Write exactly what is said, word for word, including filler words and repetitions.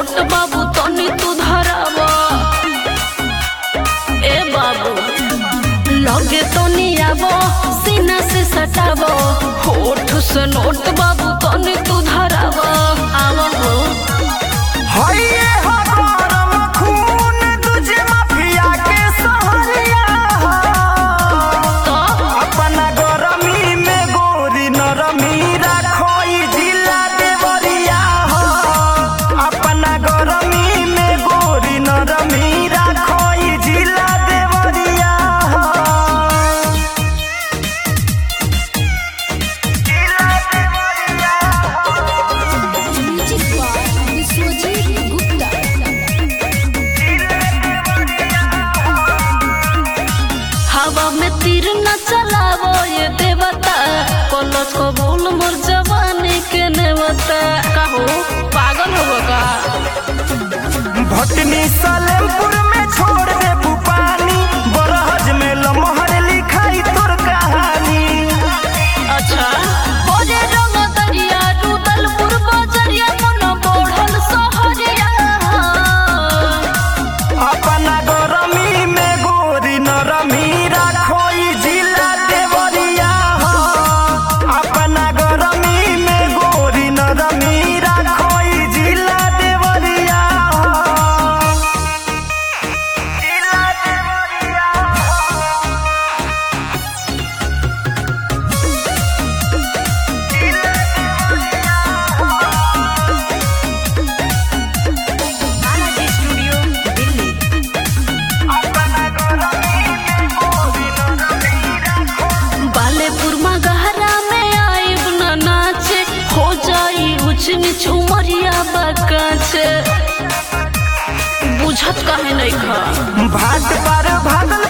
Note बाबू तनी तू धरावा। ए बाबू लगे तनी आवो सीना से सटावो, होठ से नोट बाबू तनी तू धरावा। आवो हो हइये हो गरम खून तुझे माफिया के सहरिया तो अपना गरमी में गोरी नरमी राखोई जिला देवरिया हो। अपना गरमी में गोरी नरमी राखोई जिला देवरिया हो। जिला देवरिया म्यूजिक बाय विश्वजीत गुप्ता। हवा में तीर न चलावो ये देवता, कलच को बोल मोर जवानी के नेवता। कहो पागल हो का? भटनी सलेमपुर में छोड़ दे पानी, बरहज में लमहर लिखाई तोर कहानी। अच्छा बोले रंग दरिया रुदलपुर बजरिया मन बढ़ल सहरिया। अपना गरमी में गोरी नरमी राखोई जिला देवरिया हो। अपना गरमी में गोरी नरमी राखोई जिला देवरिया हो। जिला देवरिया बालेपुर में गहरा में आइब न नाचे, हो जाई ऊंच नीच उमरिया बकाचे। बुझत काहे नहीं खा भाट पर भागल